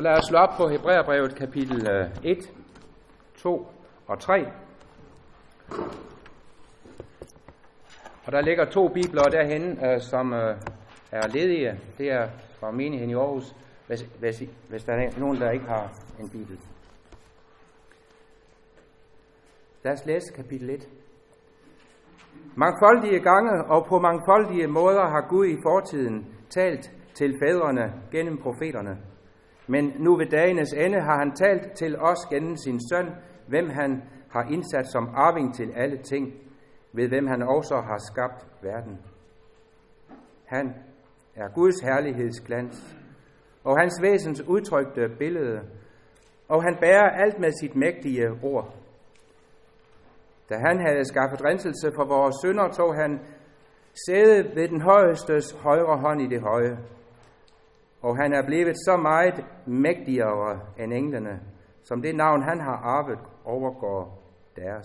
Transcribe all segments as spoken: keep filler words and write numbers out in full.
Så lad os slå op på Hebræerbrevet kapitel et, to og tre. Og der ligger to bibler derhenne, som er ledige. Det er fra menigheden i Aarhus, hvis, hvis, hvis der er nogen, der ikke har en bibel. Lad os læse kapitel et. Mangfoldige gange og på mangfoldige måder har Gud i fortiden talt til fædrene gennem profeterne. Men nu ved dagenes ende har han talt til os gennem sin søn, hvem han har indsat som arving til alle ting, ved hvem han også har skabt verden. Han er Guds herlighedsglans, og hans væsens udtrykte billede, og han bærer alt med sit mægtige ord. Da han havde skaffet renselse for vores synder, tog han sæde ved den højestes højre hånd i det høje, og han er blevet så meget mægtigere end englene, som det navn han har arvet overgår deres.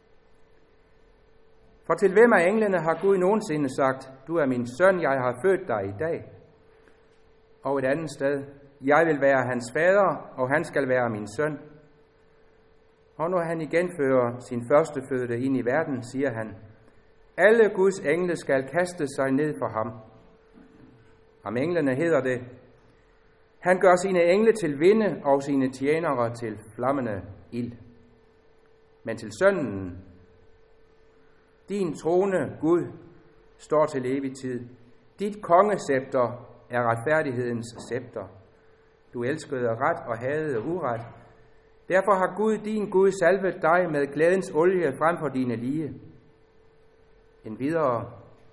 For til hvem af englene har Gud nogensinde sagt, du er min søn, jeg har født dig i dag? Og et andet sted, jeg vil være hans fader, og han skal være min søn. Og når han igen fører sin førstefødte ind i verden, siger han, alle Guds engle skal kaste sig ned for ham. Om englene hedder det, han gør sine engle til vinde og sine tjenere til flammende ild. Men til sønnen, din trone, Gud, står til evig tid. Dit kongescepter er retfærdighedens scepter. Du elskede ret og hadede uret. Derfor har Gud, din Gud, salvet dig med glædens olie frem for dine lige. En videre.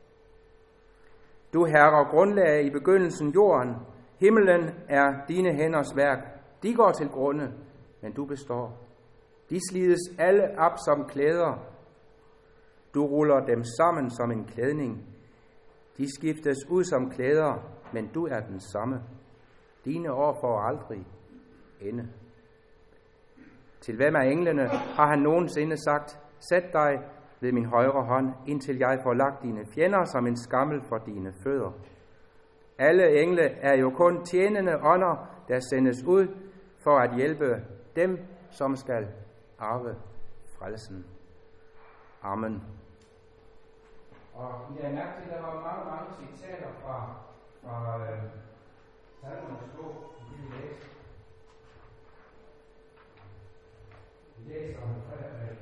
Du herrer grundlag i begyndelsen jorden. Himmelen er dine hænders værk. De går til grunde, men du består. De slides alle op som klæder. Du ruller dem sammen som en klædning. De skiftes ud som klæder, men du er den samme. Dine år får aldrig ende. Til hvem af englene har han nogensinde sagt, sæt dig ved min højre hånd, indtil jeg får lagt dine fjender som en skammel for dine fødder. Alle engle er jo kun tjenende ånder, der sendes ud for at hjælpe dem, som skal arve frelsen. Amen. Og I har mærket til, at der var mange, mange citater fra, fra øh, Salmernes bog, vi vil læse. Vi læser om Frederik.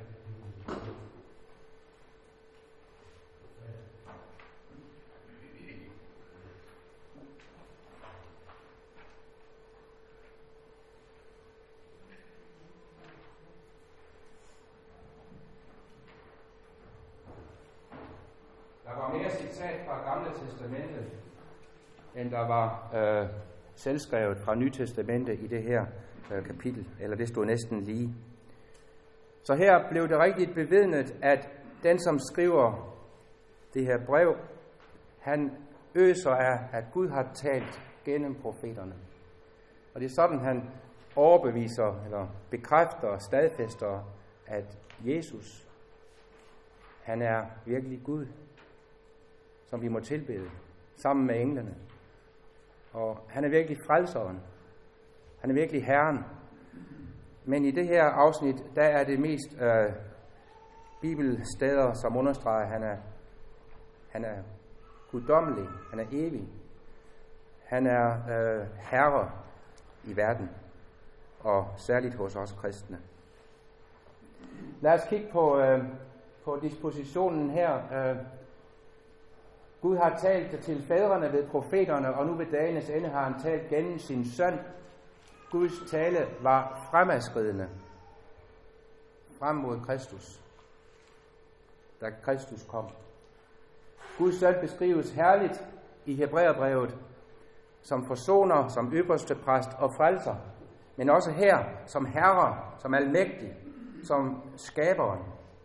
Der var mere citat fra Gamle Testamentet, end der var øh, selvskrevet fra Nye Testamentet i det her øh, kapitel, eller det stod næsten lige. Så her blev det rigtigt bevidnet, at den, som skriver det her brev, han øser af, at Gud har talt gennem profeterne. Og det er sådan, han overbeviser, eller bekræfter og stadfæster, at Jesus, han er virkelig Gud, som vi må tilbede, sammen med englene. Og han er virkelig frelseren. Han er virkelig Herren. Men i det her afsnit, der er det mest øh, bibelsteder, som understreger, at han er, han er guddommelig, han er evig. Han er øh, herre i verden, og særligt hos os kristne. Lad os kigge på, øh, på dispositionen her. Øh, Gud har talt til fædrene ved profeterne, og nu ved dagenes ende har han talt gennem sin søn. Guds tale var fremadskridende frem mod Kristus, da Kristus kom. Guds søn beskrives herligt i Hebræerbrevet som forsoner, som ypperste præst og frelser, men også her som herre, som almægtig, som skaberen.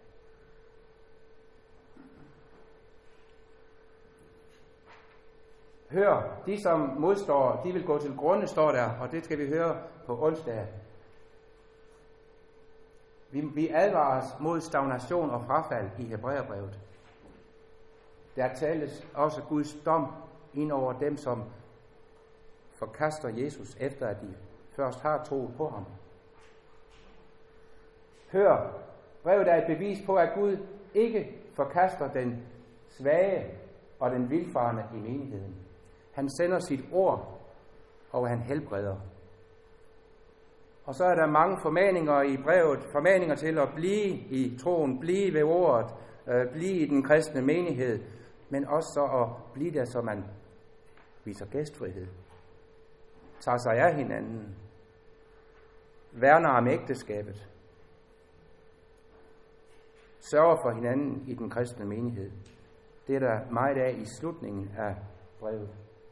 Hør, de som modstår, de vil gå til grunde, står der, og det skal vi høre på onsdag. Vi, vi advares mod stagnation og frafald i Hebræerbrevet. Der tales også Guds dom ind over dem, som forkaster Jesus, efter at de først har troet på ham. Hør, brevet er et bevis på, at Gud ikke forkaster den svage og den vildfarne i menigheden. Han sender sit ord, og han helbreder. Og så er der mange formaninger i brevet, formaninger til at blive i troen, blive ved ordet, øh, blive i den kristne menighed, men også så at blive der, så man viser gæstfrihed, tager sig af hinanden, værner om ægteskabet, sørger for hinanden i den kristne menighed. Det er der meget af i slutningen af brevet.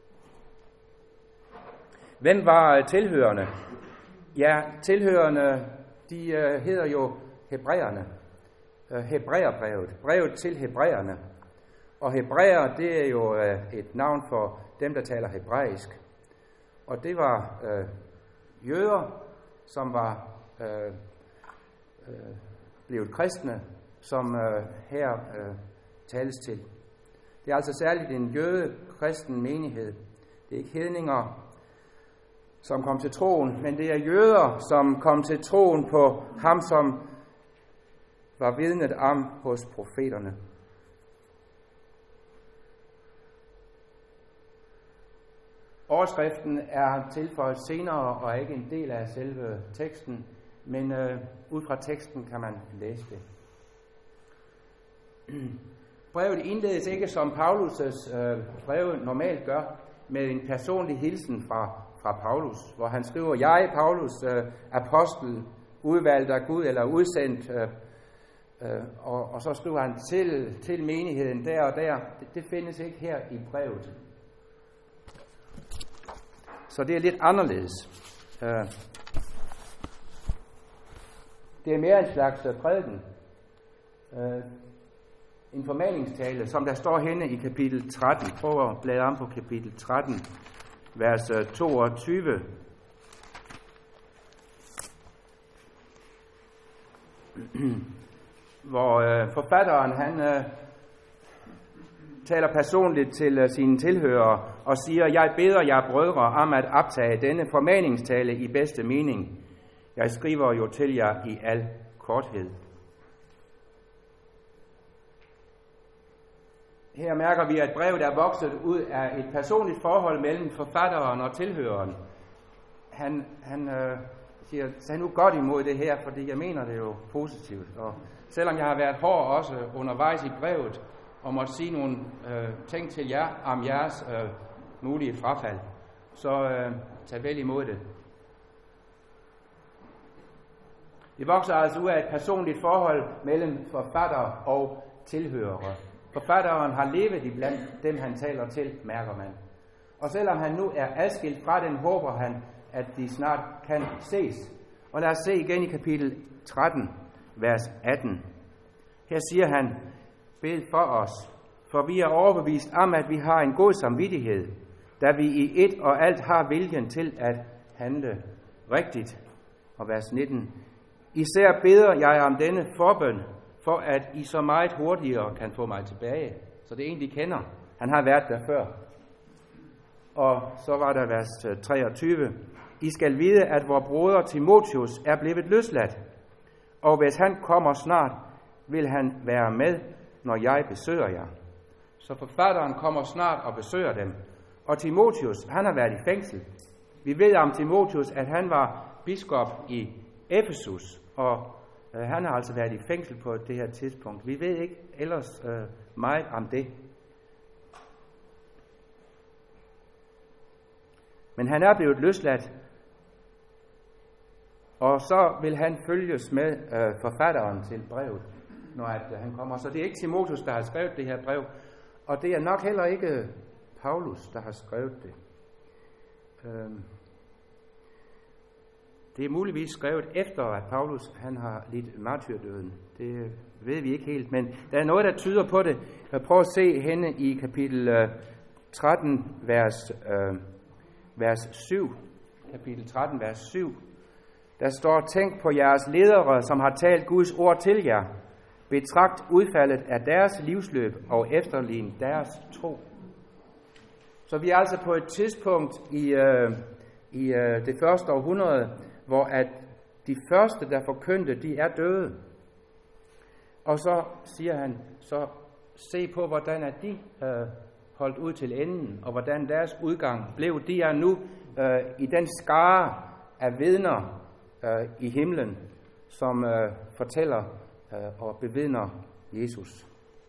Hvem var tilhørende? Ja, tilhørende, de uh, hedder jo hebræerne. Uh, Hebræerbrevet, brevet til hebræerne. Og hebræer, det er jo uh, et navn for dem, der taler hebraisk. Og det var uh, jøder, som var uh, uh, blevet kristne, som uh, her uh, tales til. Det er altså særligt en jøde-kristen menighed. Det er ikke hedninger, som kom til troen, men det er jøder, som kom til troen på ham, som var vidnet om hos profeterne. Overskriften er tilføjet senere og er ikke en del af selve teksten, men øh, ud fra teksten kan man læse det. Brevet indledes ikke, som Paulus' øh, breve normalt gør, med en personlig hilsen fra, fra Paulus, hvor han skriver, jeg, Paulus, øh, apostel, udvalgt af Gud eller udsendt, øh, øh, og, og så skriver han til, til menigheden der og der. Det, det findes ikke her i brevet. Så det er lidt anderledes. Øh, det er mere en slags prædiken. Øh, En formaningstale, som der står henne i kapitel tretten. Prøv at bladre om på kapitel tretten, vers toogtyve. Hvor øh, forfatteren, han øh, taler personligt til øh, sine tilhørere og siger, jeg beder jer brødre om at optage denne formaningstale i bedste mening. Jeg skriver jo til jer i al korthed. Her mærker vi, at brevet er vokset ud af et personligt forhold mellem forfatteren og tilhøreren. Han, han øh, siger, tag nu godt imod det her, fordi jeg mener det jo positivt. Og selvom jeg har været hård også undervejs i brevet, og måtte sige nogle øh, ting til jer om jeres øh, mulige frafald, så øh, tag vel imod det. Det vokser altså ud af et personligt forhold mellem forfatter og tilhørere. Forfatteren har levet iblandt dem, han taler til, mærker man. Og selvom han nu er adskilt fra den, håber han, at de snart kan ses. Og lad os se igen i kapitel tretten, vers atten. Her siger han, bed for os, for vi er overbevist om, at vi har en god samvittighed, da vi i et og alt har viljen til at handle rigtigt. Og vers nitten. Især beder jeg om denne forbøn, for at I så meget hurtigere kan få mig tilbage. Så det er en, de kender. Han har været der før. Og så var der vers treogtyve. I skal vide, at vor broder Timotheus er blevet løsladt, og hvis han kommer snart, vil han være med, når jeg besøger jer. Så forfatteren kommer snart og besøger dem. Og Timotheus, han har været i fængsel. Vi ved om Timotheus, at han var biskop i Efesus, og øh, han har altså været i fængsel på det her tidspunkt. Vi ved ikke ellers øh, meget om det. Men han er blevet løsladt, og så vil han følges med øh, forfatteren til brevet, når at, øh, han kommer. Så det er ikke Timotheus, der har skrevet det her brev, og det er nok heller ikke Paulus, der har skrevet det. Øh, det er muligvis skrevet efter, at Paulus han har lidt martyrdøden. Det ved vi ikke helt, men der er noget, der tyder på det. Prøv at se henne i kapitel øh, tretten, vers, øh, vers syv. Kapitel tretten, vers syv. Der står, tænk på jeres ledere, som har talt Guds ord til jer. Betragt udfaldet af deres livsløb og efterlign deres tro. Så vi er altså på et tidspunkt i, øh, i øh, det første århundrede, hvor at de første, der forkyndte, de er døde. Og så siger han, så se på, hvordan er de øh, holdt ud til enden, og hvordan deres udgang blev. De er nu øh, i den skare af vidner øh, i himlen, som øh, fortæller øh, og bevidner Jesus.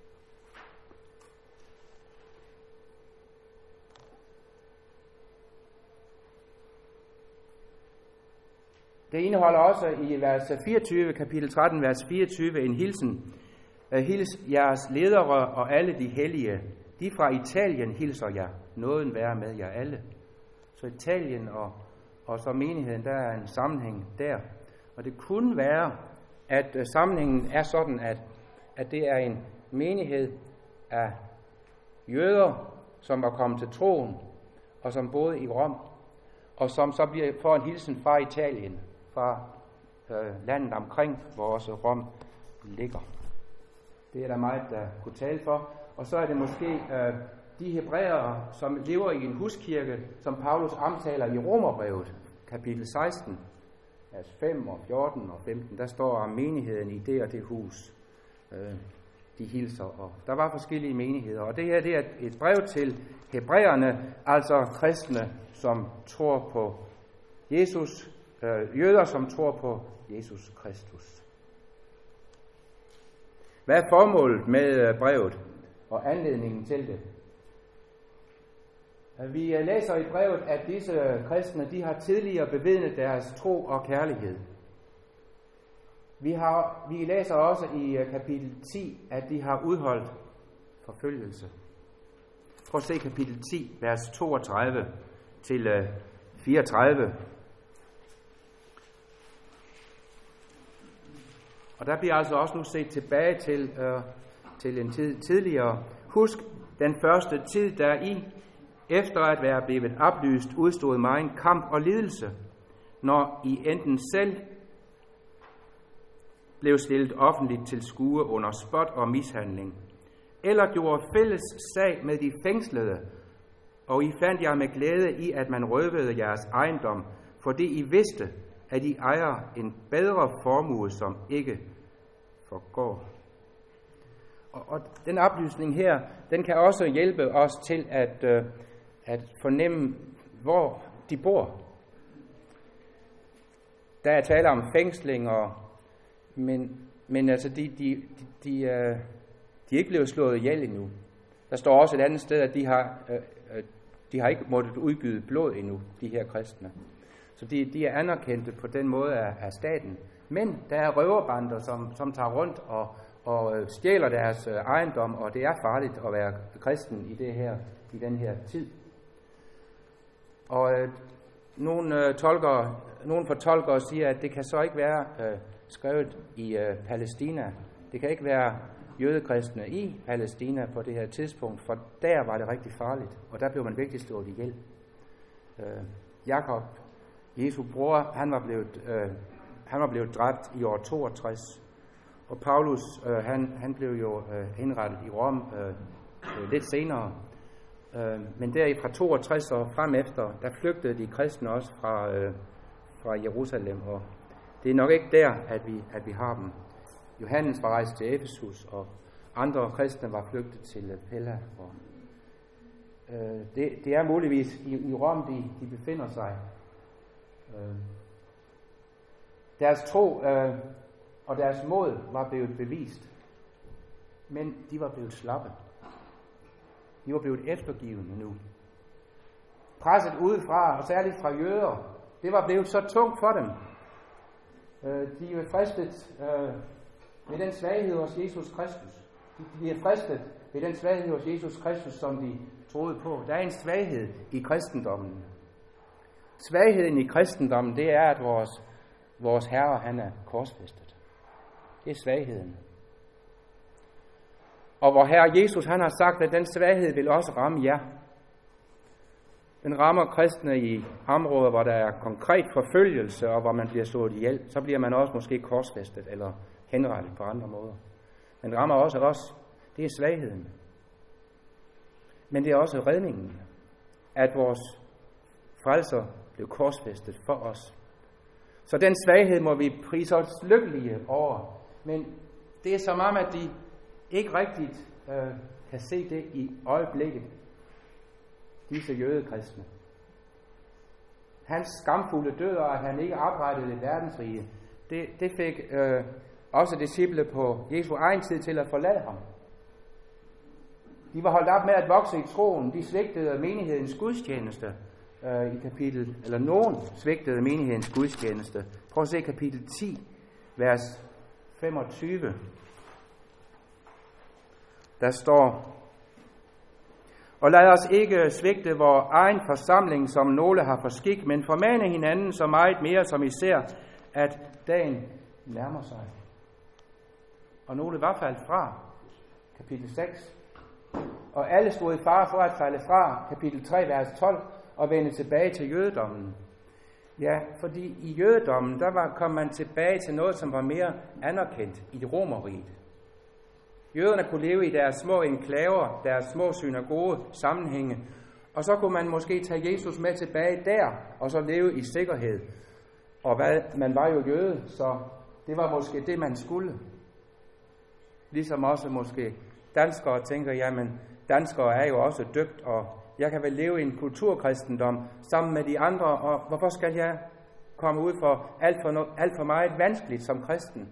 Det indeholder også i vers fireogtyve, kapitel tretten, vers fireogtyve, en hilsen. Hils jeres ledere og alle de hellige. De fra Italien hilser jer. Nåden være med jer alle. Så Italien og, og så menigheden, der er en sammenhæng der. Og det kunne være, at uh, sammenhængen er sådan, at, at det er en menighed af jøder, som er kommet til troen, og som boede i Rom, og som så bliver, får en hilsen fra Italien, fra øh, landet omkring, hvor også Rom ligger. Det er der meget, der kunne tale for. Og så er det måske øh, de hebræere, som lever i en huskirke, som Paulus omtaler i Romerbrevet, kapitel seksten, vers fem og fjorten og femten. Der står om menigheden i det og det hus. Øh, de hilser. Og der var forskellige menigheder. Og det her det er et brev til hebræerne, altså kristne, som tror på Jesus, øh, jøder, som tror på Jesus Kristus. Hvad er formålet med brevet og anledningen til det? Vi læser i brevet, at disse kristne, de har tidligere bevidnet deres tro og kærlighed. Vi, har, vi læser også i kapitel ti, at de har udholdt forfølgelse. Prøv at se kapitel ti, vers toogtredive til fireogtredive. Og der bliver altså også nu set tilbage til, øh, til en tid tidligere. Husk den første tid, der i, efter at være blevet oplyst, udstod mig en kamp og lidelse, når I enten selv blev stillet offentligt til skue under spot og mishandling, eller gjorde fælles sag med de fængslede, og I fandt jer med glæde i, at man røvede jeres ejendom, fordi I vidste, at I ejer en bedre formue, som ikke forgår. Og, og den oplysning her, den kan også hjælpe os til at, øh, at fornemme, hvor de bor. Der er tale om fængsling, og, men, men altså de, de, de, de, øh, de er ikke blevet slået ihjel endnu. Der står også et andet sted, at de har, øh, de har ikke måttet udgyde blod endnu, de her kristne. Så de, de er anerkendte på den måde af, af staten. Men der er røverbander, som, som tager rundt og, og stjæler deres ejendom, og det er farligt at være kristen i, det her, i den her tid. Og øh, nogle, øh, tolker, nogle fortolkere siger, at det kan så ikke være øh, skrevet i øh, Palæstina. Det kan ikke være jødekristne i Palæstina på det her tidspunkt, for der var det rigtig farligt, og der blev man virkelig slået ihjel. Øh, Jakob, Jesu bror, han var blevet, øh, han var blevet dræbt i år toogtres, og Paulus, øh, han, han blev jo øh, henrettet i Rom øh, øh, lidt senere. Øh, men der fra toogtres og frem efter, der flygtede de kristne også fra, øh, fra Jerusalem, og det er nok ikke der, at vi, at vi har dem. Johannes var rejst til Efesus, og andre kristne var flygtet til Pella. Og, øh, det, det er muligvis i, i Rom, de, de befinder sig. Øh, deres tro øh, og deres mod var blevet bevist, men de var blevet slappe. De var blevet eftergivende nu. Presset udefra, og særligt fra jøder, det var blevet så tungt for dem. Øh, de var fristet øh, ved den svaghed hos Jesus Kristus. De, de er fristet ved den svaghed hos Jesus Kristus, som de troede på. Der er en svaghed i kristendommen. Svagheden i kristendommen, det er, at vores, vores Herre, han er korsfæstet. Det er svagheden. Og hvor Herre Jesus, han har sagt, at den svaghed vil også ramme jer. Den rammer kristne i områder, hvor der er konkret forfølgelse, og hvor man bliver slået ihjel. Så bliver man også måske korsfæstet eller henrettet på andre måder. Men den rammer også os. Det er svagheden. Men det er også redningen, at vores frelser blev korsfæstet for os. Så den svaghed må vi prise os lykkelige over. Men det er som om, at de ikke rigtigt øh, kan se det i øjeblikket. Disse jødekristne. Hans skamfulde død, og at han ikke oprettede et verdensrige, det, det fik øh, også disciple på Jesu egen tid til at forlade ham. De var holdt op med at vokse i troen. De svigtede menighedens gudstjeneste øh, i kapitel, eller nogen svigtede menighedens gudstjeneste. Prøv at se kapitel ti, vers femogtyve. Der står: Og lad os ikke svigte vor egen forsamling, som nogle har for skik, men formane hinanden så meget mere, som I ser, at dagen nærmer sig. Og nogle var faldet fra, kapitel seks. Og alle stod i fare for at falde fra, kapitel tre, vers tolv, og vende tilbage til jødedommen. Ja, fordi i jødedommen, der var, kom man tilbage til noget, som var mere anerkendt i det romerriget. Jøderne kunne leve i deres små enklaver, deres små synagoge sammenhænge, og så kunne man måske tage Jesus med tilbage der, og så leve i sikkerhed. Og hvad, man var jo jøde, så det var måske det, man skulle. Ligesom også måske danskere tænker, jamen danskere er jo også døbt, og jeg kan vel leve i en kulturkristendom sammen med de andre, og hvorfor skal jeg komme ud for alt for, no, alt for meget vanskeligt som kristen?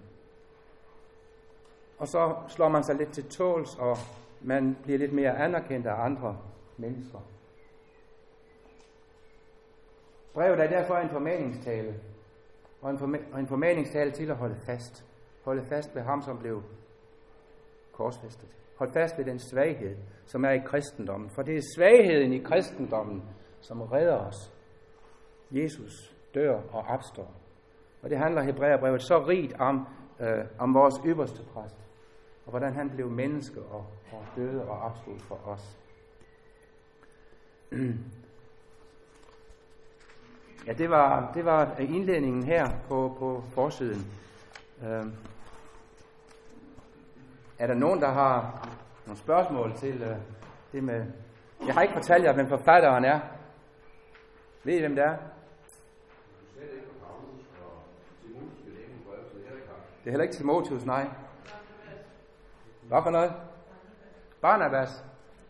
Og så slår man sig lidt til tåls, og man bliver lidt mere anerkendt af andre mennesker. Brevet er derfor en formaningstale, og en, forma- og en formaningstale til at holde fast. Holde fast ved ham, som blev korsfæstet. Hold fast ved den svaghed, som er i kristendommen. For det er svagheden i kristendommen, som redder os. Jesus dør og opstår. Og det handler Hebræerbrevet så rigt om, øh, om vores ypperste præst. Og hvordan han blev menneske og, og døde og opstod for os. Ja, det var, det var indledningen her på, på forsiden. Øh, Er der nogen, der har nogle spørgsmål til uh, det med... Jeg har ikke fortalt jer, hvem forfatteren er. Ved I, hvem det er? Det er heller ikke Timotheus, nej. Hvad for noget? Barnabas.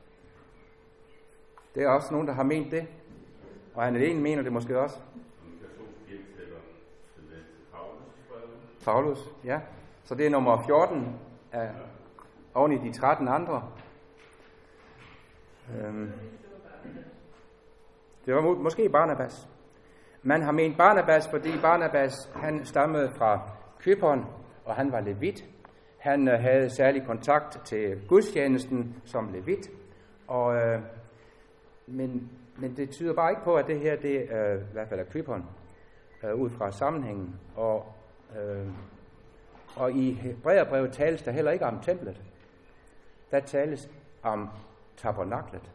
Det er også nogen, der har ment det. Og han alene mener det måske også. Paulus, ja. Så det er nummer fjorten af... oven i de tretten andre. Øhm, det var må, måske Barnabas. Man har ment Barnabas, fordi Barnabas, han stammede fra Cypern, og han var levit. Han øh, havde særlig kontakt til gudstjenesten som levit. Og, øh, men, men det tyder bare ikke på, at det her, det øh, i hvert fald er Cypern, øh, ud fra sammenhængen. Og, øh, og i Hebræerbrevet tales der heller ikke om templet. Der tales om tabernaklet.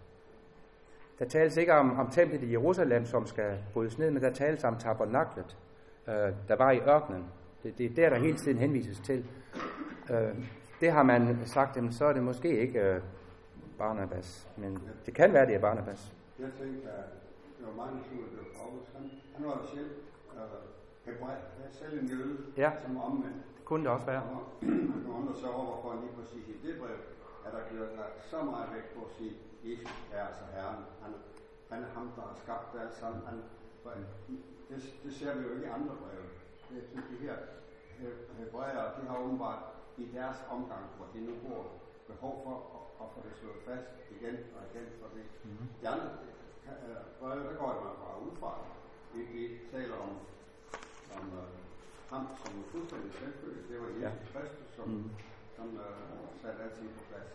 Der tales ikke om, om templet i Jerusalem, som skal brydes ned, men der tales om tabernaklet, øh, der var i ørkenen. Det, det er der, der hele tiden henvises til. Øh, det har man sagt, jamen, så er det måske ikke øh, Barnabas, men det kan være, det er Barnabas. Jeg tænkte, at det var mange tur, det var Paulus. Han, han var selv øh, hebræer, selv en jøde, ja. Som omvendt. Det kunne det også være. Man kan undre sig over, hvorfor lige præcis i det brev, at der bliver lagt så meget vægt på at sige, Jesus er altså Herren. Han, han er ham, der har skabt det alt sammen. Han, det, det ser vi jo ikke i andre breve. Det er de her hebræere, de har åbenbart i deres omgang, hvor de nu bor, behov for at, at få det slået fast igen og igen. For det. Mm-hmm. De andre breve, der går det bare ud fra. Vi, vi taler om, om uh, ham, som er fuldstændig selvfølgelig. Det var Jesus ja. Kristus, som, mm. som uh, satte alting på plads.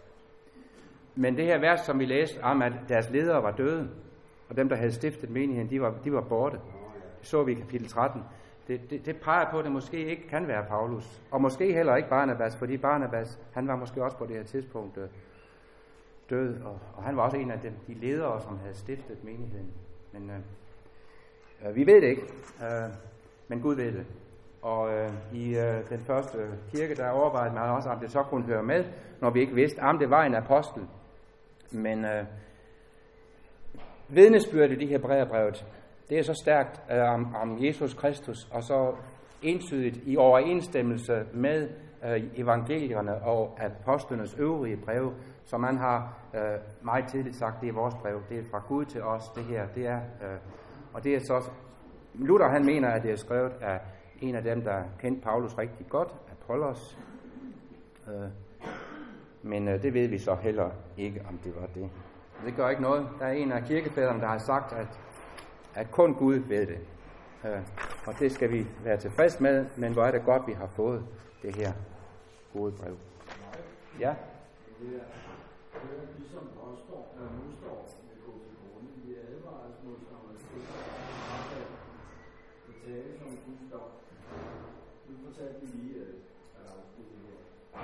Men det her vers, som vi læste om, at deres ledere var døde, og dem, der havde stiftet menigheden, de var, de var borte. Oh, ja. Det så vi i kapitel tretten. Det, det, det peger på, at det måske ikke kan være Paulus. Og måske heller ikke Barnabas, fordi Barnabas, han var måske også på det her tidspunkt øh, død. Og, og han var også en af dem, de ledere, som havde stiftet menigheden. Men øh, øh, vi ved det ikke. Øh, men Gud ved det. Og øh, i øh, den første kirke, der overvejede man også, om det så kunne høre med, når vi ikke vidste, om det var en apostel. Men øh, vidnesbyrdet i Hebræerbrevet, det er så stærkt øh, om, om Jesus Kristus, og så entydigt i overensstemmelse med øh, evangelierne og apostlenes øvrige breve, som man har øh, meget tidligt sagt, det er vores brev, det er fra Gud til os, det her, det er, øh, og det er så, Luther han mener, at det er skrevet af en af dem, der kendte Paulus rigtig godt, Apollos, øh, men øh, det ved vi så heller ikke, om det var det. Det gør ikke noget. Der er en af kirkefædrene, der har sagt, at, at kun Gud ved det. Øh, og det skal vi være tilfreds med, men hvor er det godt, vi har fået det her gode brev. Ja? Det er ligesom påstår, der nu står med gå til grunde, vi advares mod samarbejdet, det tale som Gud står. Nu fortalte vi lige, at der er det her.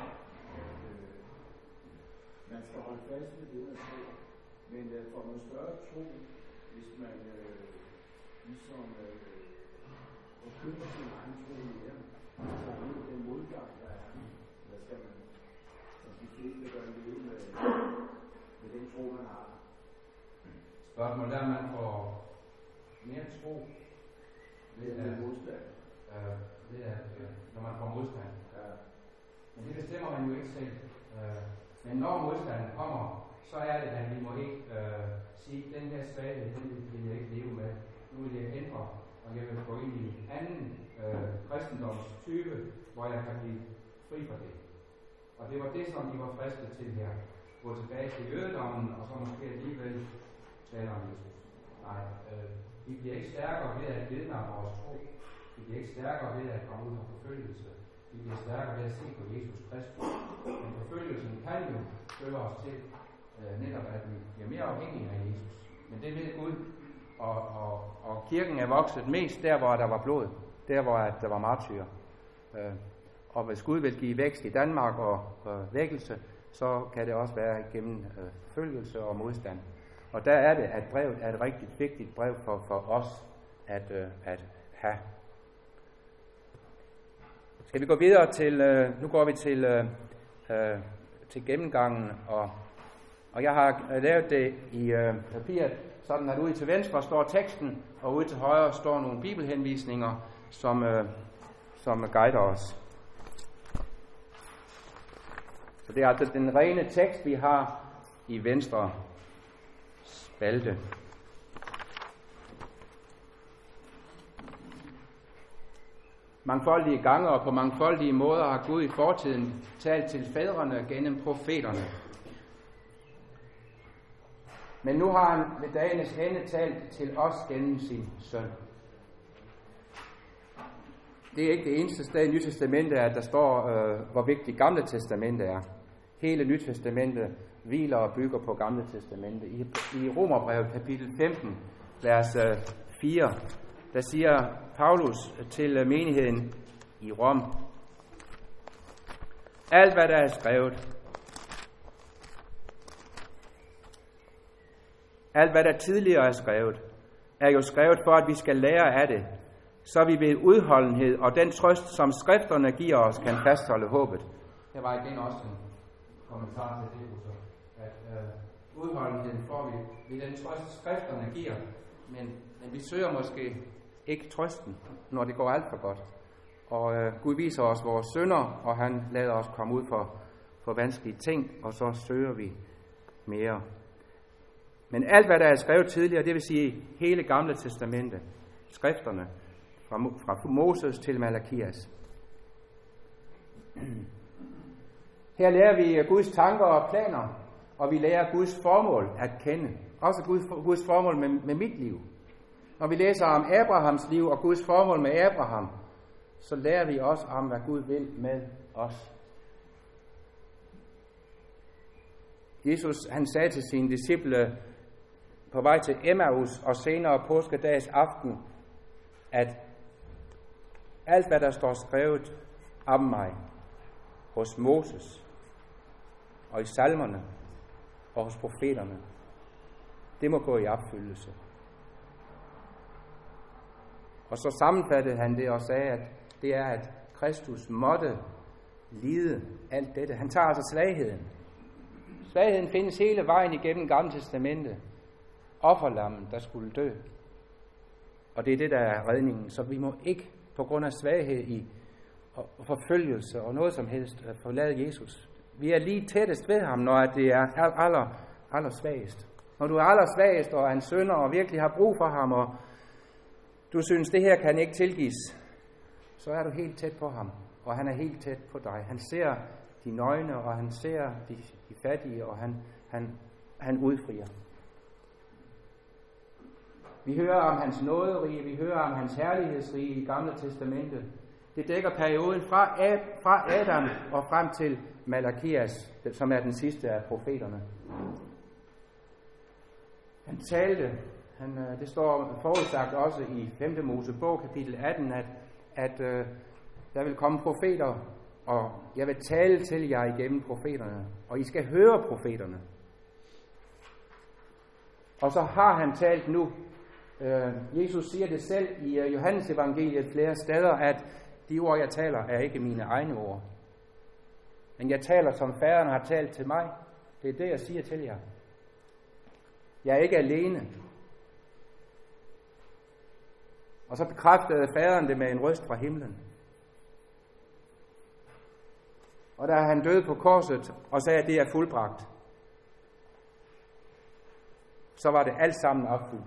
Man skal holde fast ved det, man tror, men for noget større tro, hvis man øh, ligesom øh, forkynder sin egen tro mere, så er det den modgang, der er. Der skal man, som de fleste gør, leve med, med den tro, man har. Spørgsmålet er, at man får mere tro ved at, modstand. Øh, ved at øh, når man får modstand. Ja. Men det bestemmer man jo ikke selv. Øh, men når modstanden kommer, så er det, at vi må ikke øh, sige, at den her svaghed, den vil jeg ikke leve med. Nu vil jeg ændre, og jeg vil gå ind i en anden øh, kristendomstype, hvor jeg kan blive fri for det. Og det var det, som de var fristet til her. Gå tilbage til jødedommen, og så måske alligevel tale om Jesus. Nej, øh, vi bliver ikke stærkere ved at vidne om vores tro. Vi bliver ikke stærkere ved at komme ud af forfølgelse. Vi bliver stærkere ved at se på Jesus Kristus. Men forfølgelsen kan jo føre os til øh, netop, at vi bliver mere afhængige af Jesus. Men det ved Gud. Og, og, og kirken er vokset mest der, hvor der var blod. Der, hvor at der var martyrer. Øh, og hvis Gud vil give vækst i Danmark og, og vækkelse, så kan det også være gennem øh, forfølgelse og modstand. Og der er det, at brevet er et rigtig vigtigt brev for, for os at, øh, at have. Skal vi gå videre til, øh, nu går vi til, øh, øh, til gennemgangen, og, og jeg har lavet det i øh, papiret, sådan at ude til venstre står teksten, og ude til højre står nogle bibelhenvisninger, som, øh, som guider os. Så det er altså den rene tekst, vi har i venstre spalte. Mangfoldige gange og på mangfoldige måder har Gud i fortiden talt til fædrene gennem profeterne. Men nu har han ved dagens ende talt til os gennem sin søn. Det er ikke det eneste sted i Nye Testamentet, at der står, øh, hvor vigtigt Gamle Testamentet er. Hele Nye Testamentet hviler og bygger på Gamle Testamentet. I, i Romerbrevet kapitel femten, vers øh, fire, der siger Paulus til menigheden i Rom: alt hvad der er skrevet, alt hvad der tidligere er skrevet, er jo skrevet for, at vi skal lære af det, så vi ved udholdenhed og den trøst, som skrifterne giver os, kan fastholde håbet. Det var igen også en kommentar til det, så at øh, udholdenheden får vi ved den trøst, skrifterne giver, men, men vi søger måske ikke trøsten, når det går alt for godt. Og øh, Gud viser os vores synder, og han lader os komme ud for, for vanskelige ting, og så søger vi mere. Men alt, hvad der er skrevet tidligere, det vil sige hele Gamle Testamente, skrifterne, fra, fra Moses til Malakias. Her lærer vi Guds tanker og planer, og vi lærer Guds formål at kende. Også Guds, Guds formål med, med mit liv. Når vi læser om Abrahams liv og Guds formål med Abraham, så lærer vi også om, hvad Gud vil med os. Jesus, han sagde til sine disciple på vej til Emmaus og senere påskedags aften, at alt, hvad der står skrevet om mig hos Moses og i salmerne og hos profeterne, det må gå i opfyldelse. Og så sammenfattede han det og sagde, at det er, at Kristus måtte lide alt dette. Han tager altså svagheden. Svagheden findes hele vejen igennem Gamle Testamentet. Offerlammet, der skulle dø. Og det er det, der er redningen. Så vi må ikke på grund af svaghed i og forfølgelse og noget som helst forlade Jesus. Vi er lige tættest ved ham, når det er aller, aller svagest. Når du er aller svagest og er en synder og virkelig har brug for ham, og du synes, det her kan ikke tilgives, så er du helt tæt på ham, og han er helt tæt på dig. Han ser de nøgne, og han ser de, de fattige, og han, han, han udfrier. Vi hører om hans nåderige, vi hører om hans herlighedsrige i Gamle Testamentet. Det dækker perioden fra, Ad, fra Adam og frem til Malakias, som er den sidste af profeterne. Han talte, han, det står forudsagt også i femte Mosebog, kapitel atten, at, at uh, der vil komme profeter, og jeg vil tale til jer igennem profeterne, og I skal høre profeterne. Og så har han talt nu. Uh, Jesus siger det selv i uh, Johannes evangeliet flere steder, at de ord, jeg taler, er ikke mine egne ord. Men jeg taler, som faderen har talt til mig. Det er det, jeg siger til jer. Jeg er ikke alene. Og så bekræftede faderen det med en røst fra himlen. Og da han døde på korset og sagde, at det er fuldbragt, så var det alt sammen opfyldt.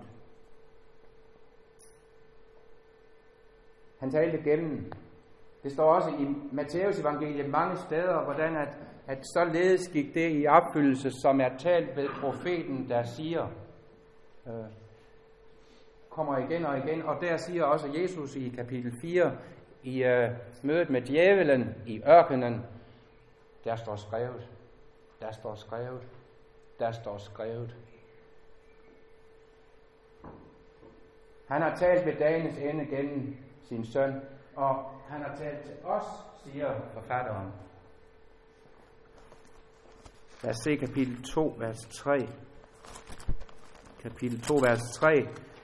Han talte gennem. Det står også i Matthæus evangeliet mange steder, hvordan at, at således gik det i opfyldelse, som er talt ved profeten, der siger, øh, kommer igen og igen. Og der siger også Jesus i kapitel fire, i øh, mødet med djævelen i ørkenen, der står skrevet, der står skrevet, der står skrevet. Han har talt ved dagens ende gennem sin søn, og han har talt til os, siger forfatteren. Lad os se kapitel to, vers tre. Kapitel to, vers tre.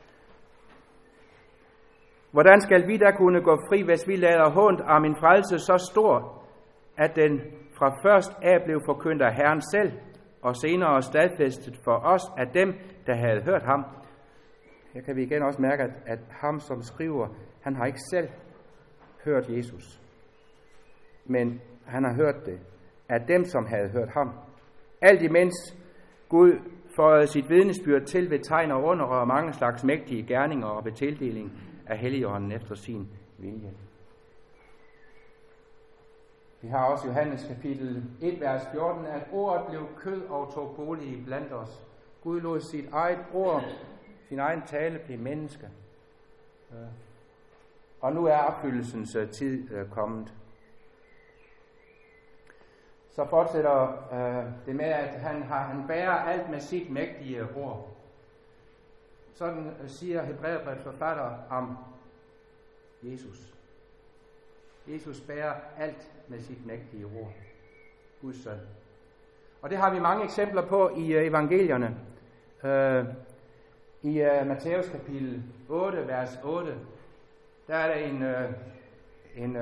Hvordan skal vi da kunne gå fri, hvis vi lader hånd om en frelse så stor, at den fra først af blev forkyndt af Herren selv, og senere stadfæstet for os af dem, der havde hørt ham? Her kan vi igen også mærke, at, at ham, som skriver, han har ikke selv hørt Jesus, men han har hørt det af dem, som havde hørt ham. Alt imens Gud føjede sit vidnesbyrd til ved tegn og under og mange slags mægtige gerninger og ved tildeling af Helligånden efter sin vilje. Vi har også Johannes kapitel et, vers fjorten, at ordet blev kød og tog bolig blandt os. Gud lod sit eget ord, sin egen tale blive menneske. Og nu er opfyldelsens tid kommet. Så fortsætter øh, det med, at han, har, han bærer alt med sit mægtige ord. Sådan siger Hebræerbrevets forfatter om Jesus. Jesus bærer alt med sit mægtige ord. Guds søn. Og det har vi mange eksempler på i uh, evangelierne. Uh, I uh, Matthæus kapitel otte, vers otte, der er der en, uh, en uh,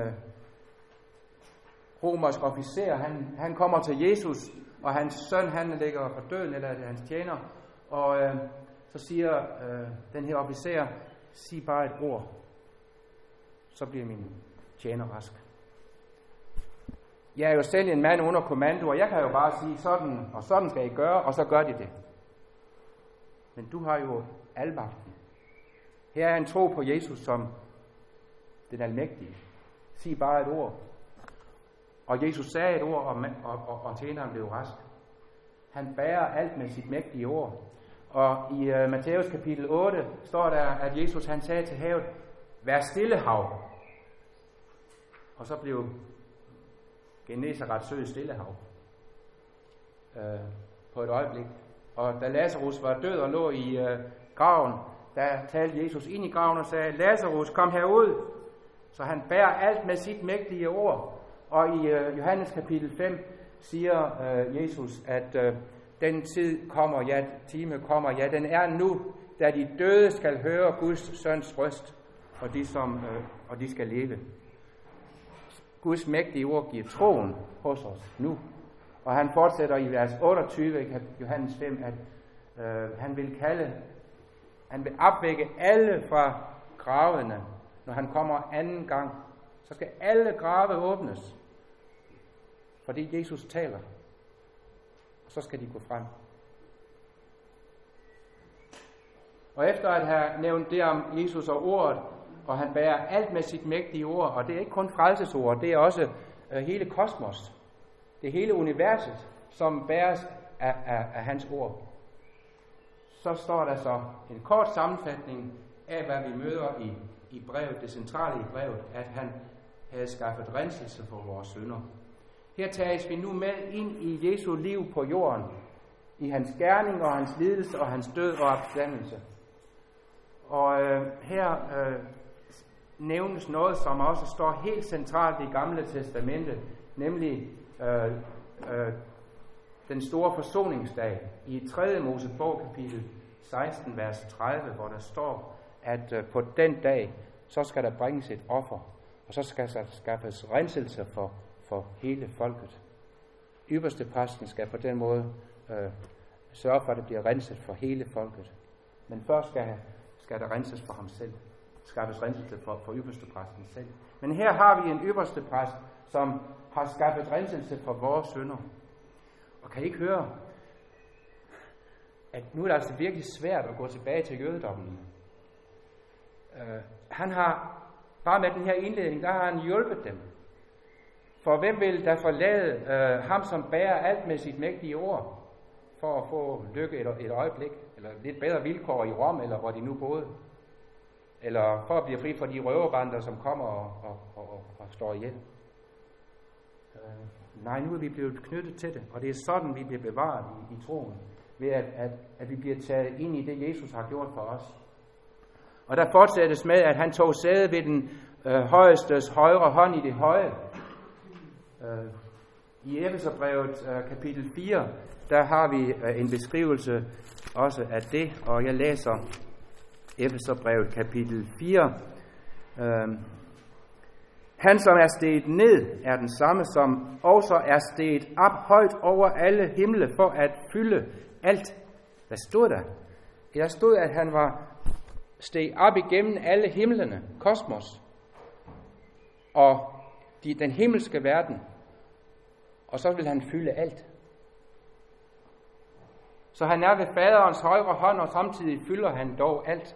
romersk officer. Han, han kommer til Jesus, og hans søn, han ligger for døden, eller det er hans tjener. Og uh, så siger uh, den her officer, sig bare et ord, så bliver min tjener rask. Jeg er jo selv en mand under kommando, og jeg kan jo bare sige sådan, og sådan skal I gøre, og så gør de det. Men du har jo almagten. Her er en tro på Jesus som den almægtige. Sig bare et ord. Og Jesus sagde et ord, og, og, og, og tjeneren blev rask. Han bærer alt med sit mægtige ord. Og i uh, Matthæus kapitel otte står der, at Jesus han sagde til havet, vær stille, hav. Og så blev Genesaret sø stillehav øh, på et øjeblik. Og da Lazarus var død og lå i øh, graven, der talte Jesus ind i graven og sagde, Lazarus, kom herud. Så han bærer alt med sit mægtige ord. Og i øh, Johannes kapitel fem siger øh, Jesus, at øh, den tid kommer, ja, time kommer, ja, den er nu, da de døde skal høre Guds søns røst, og de, som, øh, og de skal leve. Guds mægtige ord giver troen hos os nu. Og han fortsætter i vers otteogtyve i Johannes fem, at øh, han vil kalde, han vil opvække alle fra gravene, når han kommer anden gang, så skal alle grave åbnes, fordi Jesus taler. Og så skal de gå frem. Og efter at have nævnt det om Jesus og ordet, og han bærer alt med sit mægtige ord, og det er ikke kun frelsesord, det er også øh, hele kosmos. Det er hele universet, som bæres af, af, af hans ord. Så står der så en kort sammenfatning af, hvad vi møder i, i brevet, det centrale i brevet, at han havde skaffet renselse for vores synder. Her tages vi nu med ind i Jesu liv på jorden, i hans gerning og hans lidelse og hans død og opstandelse. Og øh, her øh, nævnes noget, som også står helt centralt i Gamle Testamentet, nemlig øh, øh, den store forsoningsdag i tredje Mosebog kapitel seksten, vers tredive, hvor der står, at øh, på den dag, så skal der bringes et offer, og så skal der skaffes renselse for, for hele folket. Ypperste præsten skal på den måde øh, sørge for, at det bliver renset for hele folket. Men først skal, skal der renses for ham selv. Skaffes renselse for, for ypperste præsten selv. Men her har vi en ypperste præst, som har skaffet renselse for vores synder. Og kan I ikke høre, at nu er det altså virkelig svært at gå tilbage til jødedommen. Uh, han har, bare med den her indledning, der har han hjulpet dem. For hvem vil der forlade uh, ham, som bærer alt med sit mægtige ord, for at få lykke et, et øjeblik, eller lidt bedre vilkår i Rom, eller hvor de nu boede? Eller for at blive fri fra de røverbander, som kommer og, og, og, og, og står ihjel? Uh, nej, nu er vi blevet knyttet til det, og det er sådan, vi bliver bevaret i, i troen, ved at, at, at vi bliver taget ind i det, Jesus har gjort for os. Og der fortsættes med, at han tog sæde ved den øh, højestes højre hånd i det høje. Øh, I Efeserbrevet øh, kapitel fire, der har vi øh, en beskrivelse også af det, og jeg læser Efeserbrevet kapitel fire. Øh, Han, som er steget ned, er den samme, som også er steget op højt over alle himle for at fylde alt. Hvad stod der? Der stod, at han var steg op igennem alle himlene, kosmos, og de, den himmelske verden, og så vil han fylde alt. Så han er ved faderens højre hånd, og samtidig fylder han dog alt.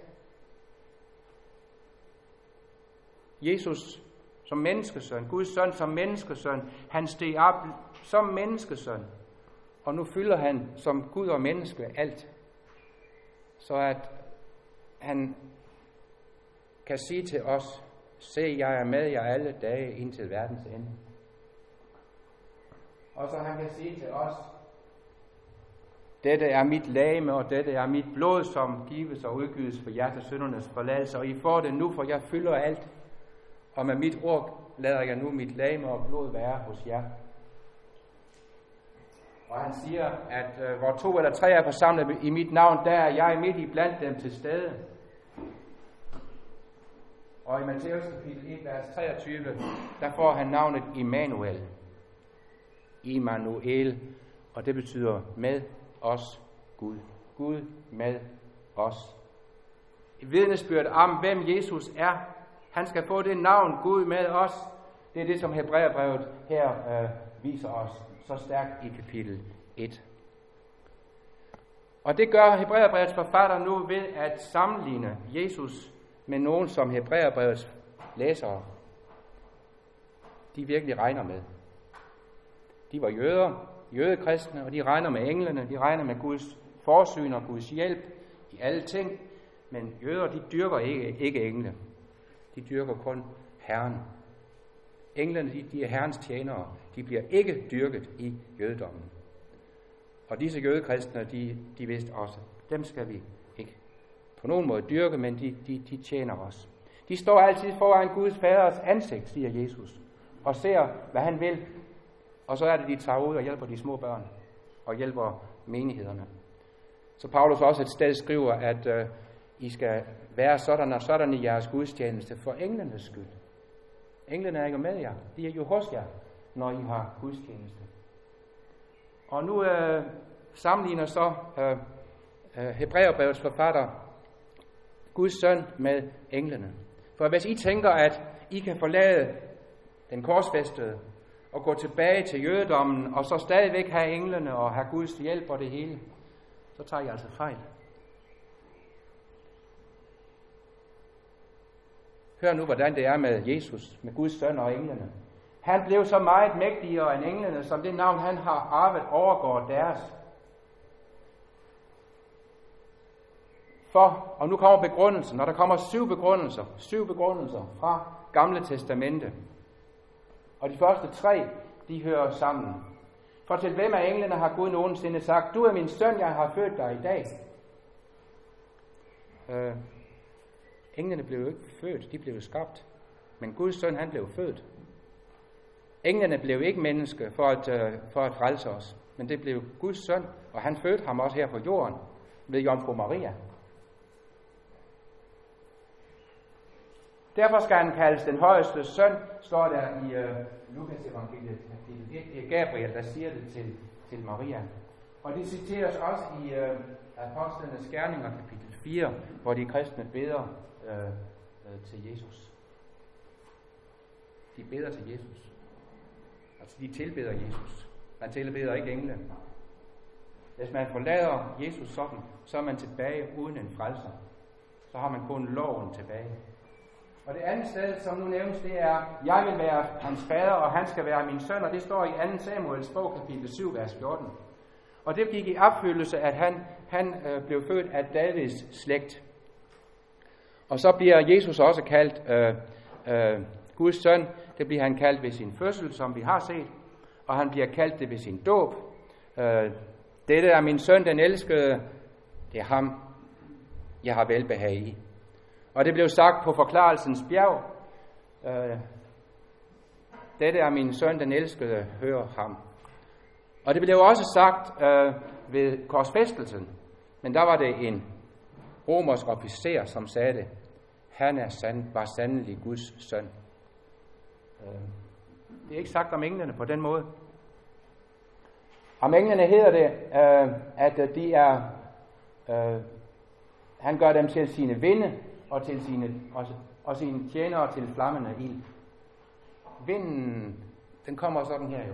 Jesus som menneskesøn, Guds søn som menneskesøn, han steg op som menneskesøn, og nu fylder han som Gud og menneske alt. Så at han kan sige til os, se, jeg er med jer alle dage indtil verdens ende. Og så han kan sige til os, dette er mit legeme, og dette er mit blod, som gives og udgives for jeres syndernes forladelse, og I får det nu, for jeg fylder alt. Og med mit ord lader jeg nu mit legeme og blod være hos jer. Og han siger, at øh, hvor to eller tre er forsamlet i mit navn, der er jeg midt i blandt dem til stede. Og i Matthæus kapitel et, vers treogtyve, der får han navnet Immanuel. Immanuel, og det betyder med os Gud. Gud med os. Et vidnesbyrd om, hvem Jesus er. Han skal få det navn, Gud med os. Det er det, som Hebræerbrevet her øh, viser os så stærkt i kapitel et. Og det gør Hebræerbrevets forfatter nu ved at sammenligne Jesus med nogen, som Hebræerbrevets læsere, de virkelig regner med. De var jøder, jødekristne, og de regner med englene, de regner med Guds forsyn og Guds hjælp i alle ting, men jøder, de dyrker ikke, ikke engle. De dyrker kun Herren. Englene, de, de er Herrens tjenere. De bliver ikke dyrket i jødedommen. Og disse jødekristne, de, de vidste også, dem skal vi ikke på nogen måde dyrke, men de, de, de tjener os. De står altid foran Guds faders ansigt, siger Jesus, og ser, hvad han vil. Og så er det, de tager ud og hjælper de små børn, og hjælper menighederne. Så Paulus også et sted skriver, at øh, I skal være sådan og sådan i jeres gudstjeneste for englenes skyld. Englene er ikke med jer. De er jo hos jer, når I har gudstjeneste. Og nu øh, sammenligner så øh, øh, Hebræerbrevets forfatter Guds søn med englene. For hvis I tænker, at I kan forlade den korsfæstede og gå tilbage til jødedommen, og så stadigvæk have englene og have Guds hjælp og det hele, så tager I altså fejl. Hør nu, hvordan det er med Jesus, med Guds søn og englene. Han blev så meget mægtigere end englene, som det navn, han har arvet, overgår deres. For, og nu kommer begrundelsen, og der kommer syv begrundelser, syv begrundelser fra Gamle Testamente. Og de første tre, de hører sammen. For til hvem af englene har Gud nogensinde sagt, du er min søn, jeg har født dig i dag. Øh, englene blev jo ikke født, de blev skabt. Men Guds søn, han blev født. Englene blev ikke menneske for at, øh, for at frelse os, men det blev Guds søn, og han fødte ham også her på jorden ved Jomfru Maria. Derfor skal han kaldes den højeste søn, står der i øh, Lukas evangeliet. Det er Gabriel, der siger det til, til Maria. Og det citeres også i øh, Apostlenes Gerninger, kapitel fire, hvor de kristne beder øh, øh, til Jesus. De beder til Jesus. Altså, de tilbeder Jesus. Man tilbeder ikke engle. Hvis man forlader Jesus sådan, så er man tilbage uden en frelser. Så har man kun loven tilbage. Og det andet sted, som nu nævnes, det er, jeg vil være hans fader, og han skal være min søn, og det står i anden Samuels bog, kapitel syv, vers fjorten. Og det gik i opfyldelse, at han, han øh, blev født af Davids slægt. Og så bliver Jesus også kaldt øh, øh, Guds søn. Det bliver han kaldt ved sin fødsel, som vi har set, og han bliver kaldt det ved sin dåb. Øh, Dette er min søn, den elskede, det er ham, jeg har velbehag i. Og det blev sagt på forklarelsens bjerg, øh, dette er min søn, den elskede, hør ham. Og det blev også sagt øh, ved korsfæstelsen, men der var det en romersk officer, som sagde det. Han er sand, var sandelig Guds søn. Øh, det er ikke sagt om englene på den måde. Om englene hedder det, øh, at de er, øh, han gør dem til sine vinde, og til sine, og, og sine tjenere til flammende ild. Vinden, den kommer sådan her jo.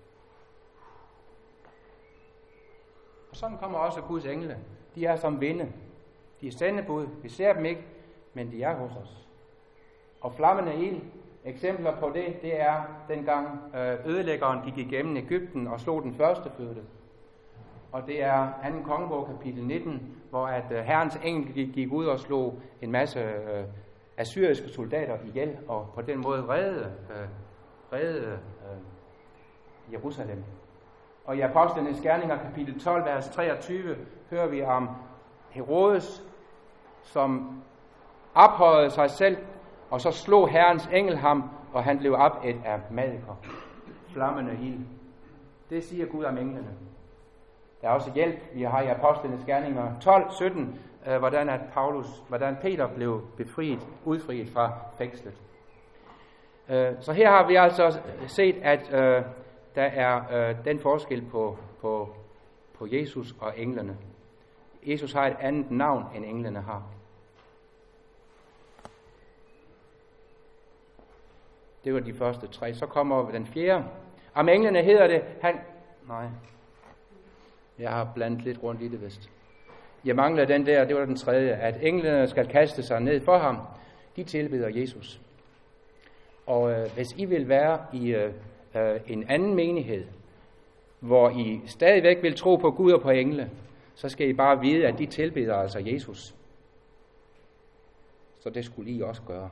Og sådan kommer også Guds engle. De er som vinde. De er sendebud. Vi ser dem ikke, men de er hos os. Og flammende ild, eksempler på det, det er dengang ødelæggeren gik igennem Egypten og slog den første fødte. Og det er anden kongebog, kapitel nitten, hvor at uh, Herrens engel gik, gik ud og slog en masse uh, assyriske soldater ihjel, og på den måde reddede, uh, reddede uh, Jerusalem. Og i Apostlenes Gerninger, kapitel tolv, vers treogtyve, hører vi om Herodes, som ophøjede sig selv, og så slog Herrens engel ham, og han blev opædt af madikker. Flammende ild. Det siger Gud om englene. Der er også hjælp. Vi har i Apostlenes Gerninger tolv sytten, øh, hvordan at Paulus, hvordan Peter blev befriet, udfriet fra fængslet. Øh, så her har vi altså set, at øh, der er øh, den forskel på, på, på Jesus og englene. Jesus har et andet navn, end englene har. Det var de første tre. Så kommer den fjerde. Om englene hedder det, han... Nej... Jeg har blandet lidt rundt i det vist. Jeg mangler den der, det var den tredje, at englene skal kaste sig ned for ham. De tilbeder Jesus. Og øh, hvis I vil være i øh, øh, en anden menighed, hvor I stadigvæk vil tro på Gud og på engle, så skal I bare vide, at de tilbeder altså Jesus. Så det skulle I også gøre.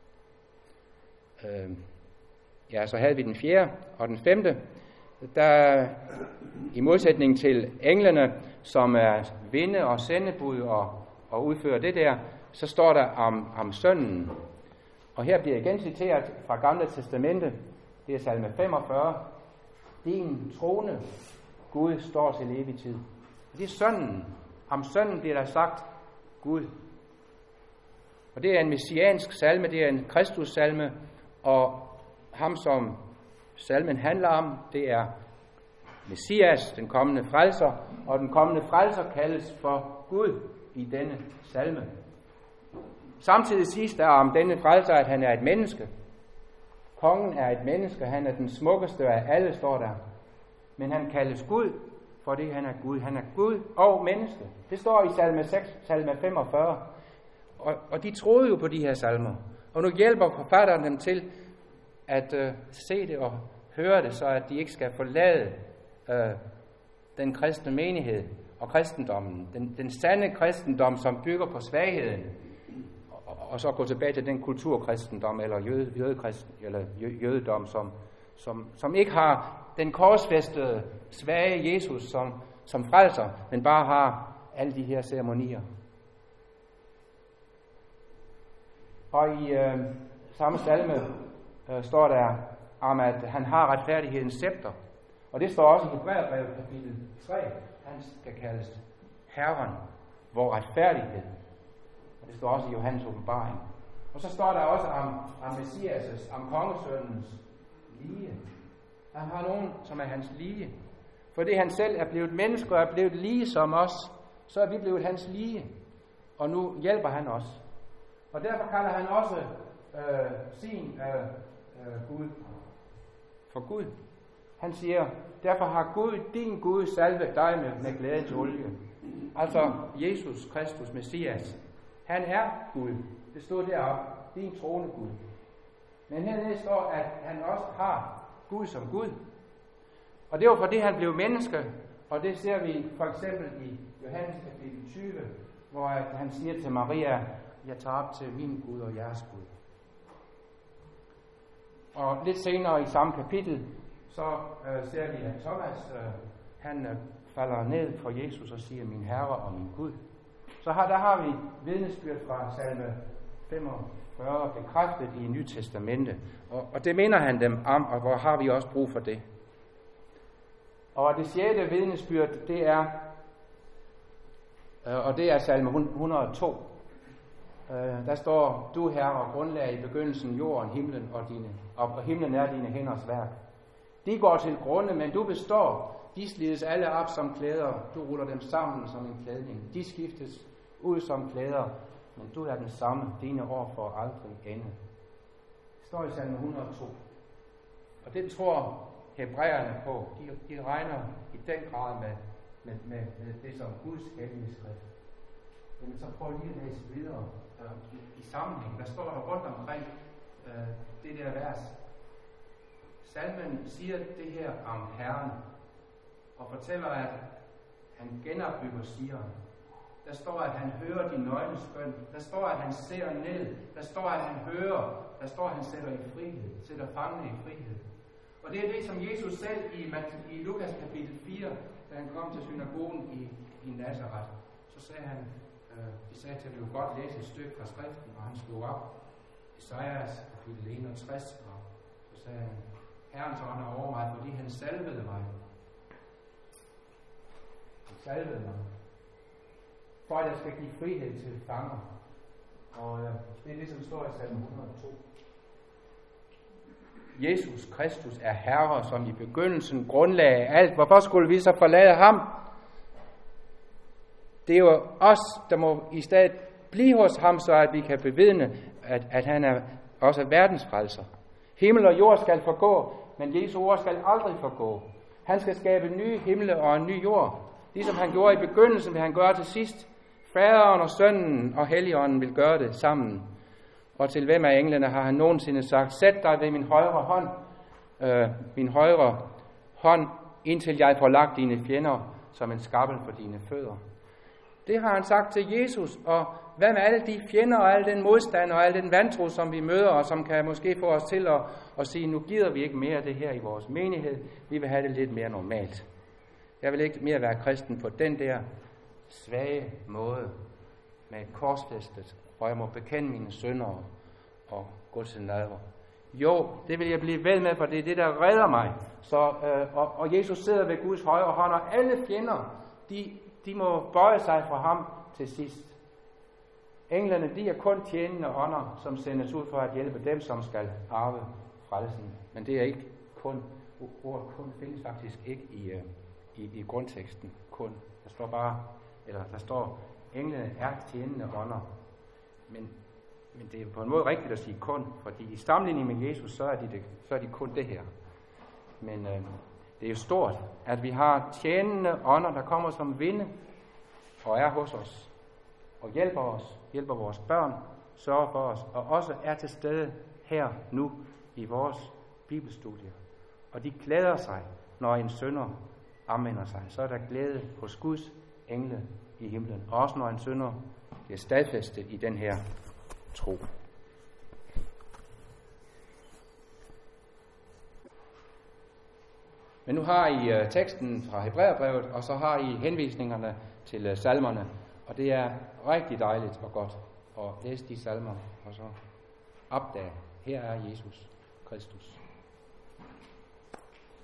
Øh, ja, så havde vi den fjerde og den femte. Der i modsætning til englene, som er vinde og sendebud og, og udfører det der, så står der om, om sønnen. Og her bliver igen citeret fra Gamle Testamente. Det er salme femogfyrre. Din trone, Gud, står til evig tid. Det er sønnen. Om sønnen bliver der sagt Gud. Og det er en messiansk salme, det er en Kristus-salme, og ham som salmen handler om, det er Messias, den kommende frelser, og den kommende frelser kaldes for Gud i denne salme. Samtidig siges der om denne frelser, at han er et menneske. Kongen er et menneske, han er den smukkeste af alle, står der. Men han kaldes Gud, fordi han er Gud. Han er Gud og menneske. Det står i salme seks, salme femogfyrre. Og, og de troede jo på de her salmer. Og nu hjælper forfatteren dem til at øh, se det og høre det, så at de ikke skal forlade øh, den kristne menighed og kristendommen. Den, den sande kristendom, som bygger på svagheden. Og, og så gå tilbage til den kulturkristendom, eller, jøde, jødekristen, eller jø, jødedom, som, som, som ikke har den korsfæstede, svage Jesus som, som frelser, men bare har alle de her ceremonier. Og i øh, samme salme øh, står der om, at han har retfærdighedens scepter. Og det står også i Hebræerbrevet kapitel tre. Han skal kaldes Herren, vor retfærdighed. Og det står også i Johannes åbenbaring. Og så står der også om, om Messias', om kongesønnens lige. Han har nogen, som er hans lige. Fordi han selv er blevet menneske og er blevet lige som os, så er vi blevet hans lige. Og nu hjælper han os. Og derfor kalder han også øh, sin øh, øh, Gud for Gud. Han siger, derfor har Gud, din Gud, salvet dig med, med glædens olie. Altså Jesus Kristus, Messias. Han er Gud. Det stod deroppe, din trone Gud. Men hernede står, at han også har Gud som Gud. Og det var fordi han blev menneske, og det ser vi for eksempel i Johannes kapitel tyve, hvor han siger til Maria, jeg tager op til min Gud og jeres Gud. Og lidt senere i samme kapitel, så øh, ser vi, at Thomas, øh, han øh, falder ned for Jesus og siger, min Herre og min Gud. Så her, der har vi vidnesbyrd fra salme femogfyrre bekræftet i Nye Testamente. Og, og det minder han dem om, og hvor har vi også brug for det. Og det sjette vidnesbyrd, det er, øh, og det er salme et hundrede og to. Øh, der står, du Herre, grundlag i begyndelsen jorden, himlen og dine, og himlen er dine hænders værk. De går til grunde, men du består. De slides alle op som klæder. Du ruller dem sammen som en klædning. De skiftes ud som klæder, men du er den samme. Dine år får aldrig ende. Det står i salme et hundrede og to. Og det tror hebræerne på. De, de regner i den grad med, med, med, med det som Guds hellige skrift. Men så prøv lige at læse videre øh, i, i sammenhæng. Der står der rundt omkring øh, det der vers. Salmen siger det her om Herren, og fortæller, at han genopbygger Sion. Der står, at han hører de nøgnes bøn. Der står, at han ser ned. Der står, at han hører. Der står, at han sætter i frihed. Sætter fangene i frihed. Og det er det, som Jesus selv i, i Lukas kapitel fire, da han kom til synagogen i, i Nazareth, så sagde han, øh, de sagde til, at vi kunne godt læse et stykke fra skriften, og han slog op Esajas kapitel enogtres, og så sagde han, Herrens ånd er over mig, fordi han salvede mig. Han salvede mig. For at jeg skal give frihed til fanger. Og øh, det er det, som står i salme et hundrede og to. Jesus Kristus er Herre, som i begyndelsen grundlagde alt. Hvorfor skulle vi så forlade ham? Det er jo os, der må i stedet blive hos ham, så at vi kan bevidne, at, at han er også verdens frelser. Himmel og jord skal forgå, men Jesu ord skal aldrig forgå. Han skal skabe nye himle og en ny jord. Ligesom han gjorde i begyndelsen, vil han gøre til sidst. Faderen og sønnen og Helligånden vil gøre det sammen. Og til hvem af englene har han nogensinde sagt, sæt dig ved min højre hånd, øh, min højre hånd, indtil jeg får lagt dine fjender som en skabbel for dine fødder. Det har han sagt til Jesus, og hvad med alle de fjender og al den modstand og al den vantro, som vi møder, og som kan måske få os til at, at sige, nu gider vi ikke mere det her i vores menighed, vi vil have det lidt mere normalt. Jeg vil ikke mere være kristen på den der svage måde med et korsfæstet, hvor jeg må bekende mine synder og gå til nadver. Jo, det vil jeg blive ved med, for det er det, der redder mig. Så, øh, og, og Jesus sidder ved Guds højre hånd, og alle fjender, de, de må bøje sig fra ham til sidst. Englene, de er kun tjenende ånder, som sendes ud for at hjælpe dem, som skal arve frelsen. Men det er ikke kun, ordet kun findes faktisk ikke i, øh, i, i grundteksten. Kun. Der står bare, eller der står, englene er tjenende ånder. Men Men det er på en måde rigtigt at sige kun, fordi i sammenligning med Jesus, så er de, det, så er de kun det her. Men øh, det er jo stort, at vi har tjenende ånder, der kommer som vinde og er hos os, og hjælper os, hjælper vores børn, sørger for os, og også er til stede her nu i vores bibelstudie. Og de glæder sig, når en synder omvender sig. Så er der glæde hos Guds engle i himlen. Og også når en synder bliver stadfæstet i den her tro. Men nu har I uh, teksten fra Hebræerbrevet, og så har I henvisningerne til uh, salmerne. Og det er rigtig dejligt og godt at læse de salmer, og så opdage, her er Jesus Kristus.